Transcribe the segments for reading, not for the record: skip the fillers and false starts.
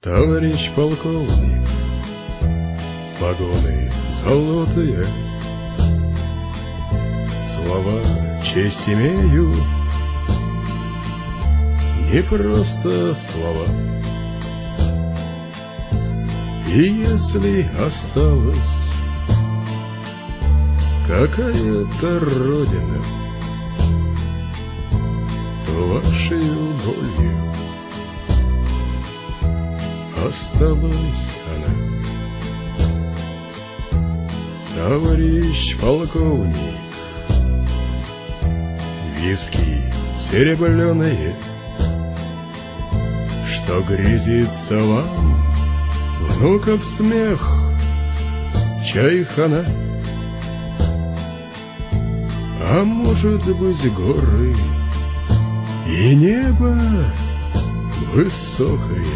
Товарищ полковник, погоны золотые, слова честь имею, не просто слова. И если осталась какая-то родина, то вашею болью осталась она. Товарищ полковник, виски серебряные, что грезится вам, внуков смех, чай хана. А может быть, горы и небо высокое,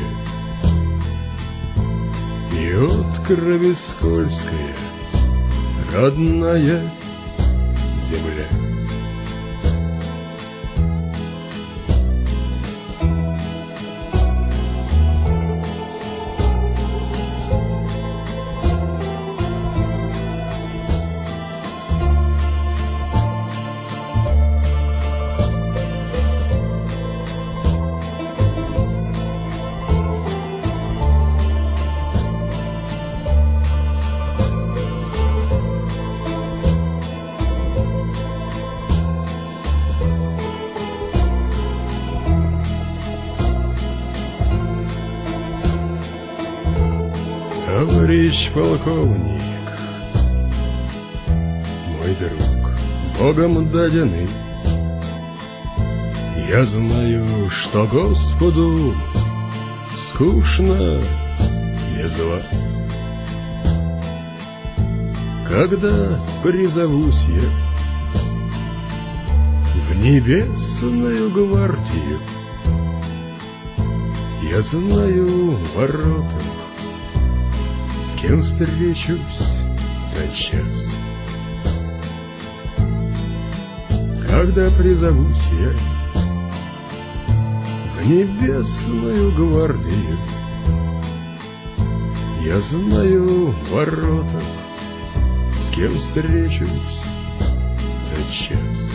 и от крови скользкая родная земля. Товарищ полковник, мой друг, Богом даденный, я знаю, что Господу скучно без вас. Когда призовусь я в небесную гвардию, я знаю ворота, с кем встречусь тотчас. Когда призовусь я в небесную гвардию, я знаю ворота, с кем встречусь тотчас.